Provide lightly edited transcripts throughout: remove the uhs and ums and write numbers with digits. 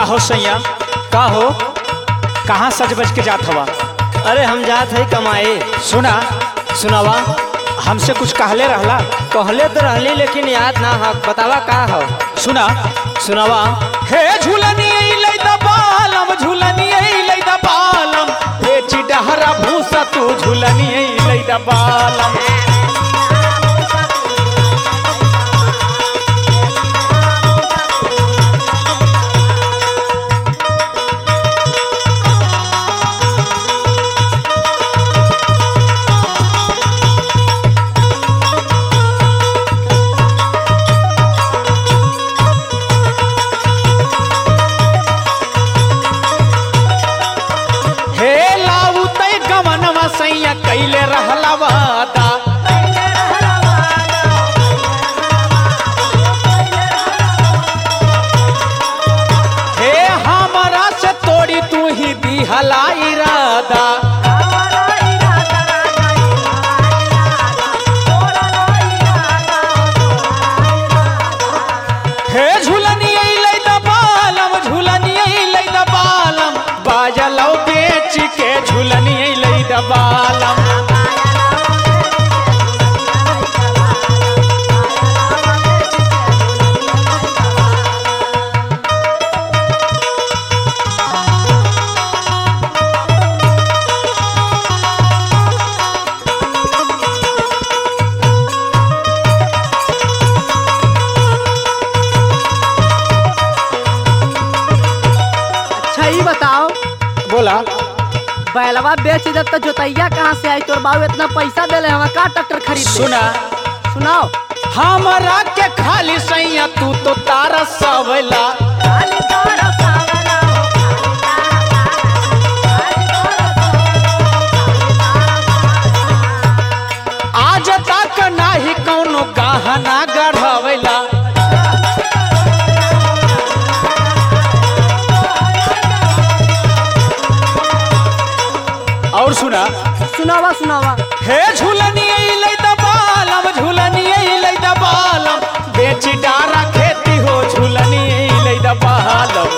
हो सैया, का हो, कहाँ सज बज के जात हवा? अरे हम जात है कमाए। सुना सुनावा, हमसे कुछ कहले रहला? कहले तो रहली लेकिन याद ना है, बतावा का हो। सुना सुनावा। हे झूलनी लई द बालम, झूलनी लई द बालम, बेची डहरा भूसा तू झूलनी लई द बालम। सैया कैले रहला वादा, हे हमरा से तोड़ी तू ही दिहला इरादा। हे झूलनी लई द बालम, झूलनी लई द बालम, बाजलौ बेच के झूलनी लई द बालम। अच्छा ये बताओ, बोला। बैलवा बेच दे तो जोतैया कहाँ से आई? तोर बाबू इतना पैसा देले हमें का ट्रैक्टर खरीद? सुना सुनाओ। हमरा के खाली सैया तू तो तारा सवला, आज तक नाही कौनो गहना गढ़वला। और सुना। सुनावा सुनावा। हे झूलनी लई द बालम, झूलनी लई द बालम, बेची डारा खेती हो झूलनी लई द बालम।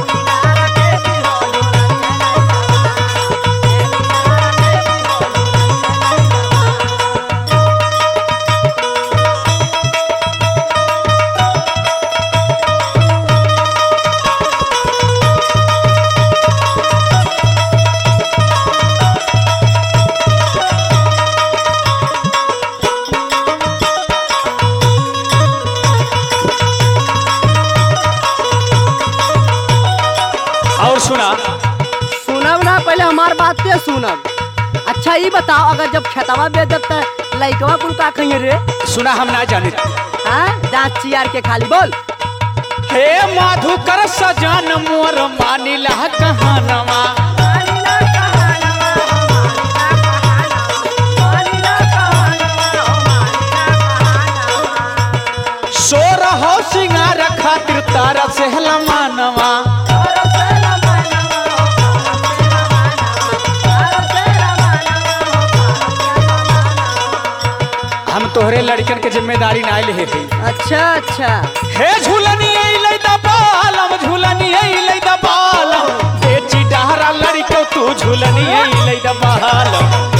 और सुना। सुनब ना, पहले हमार बात पे सुनब। अच्छा ये बताओ, अगर जब खेतवा बेच दब तो लइकवा कुल का कहिए रे? सुना हम ना जाने। हाँ, दांत चियार के खाली बोल। हे मधुकर सजन मोर मानिला कहानवा, सोर हो सिंगार खातिर तारा से मानवा। हम तोहरे लड़कन के जिम्मेदारी ना ले थे। अच्छा अच्छा। हे झूलनी लई द बालम, झूलनी लई द बालम, बेची डहरा लड़को तू झूलनी लई द बालम।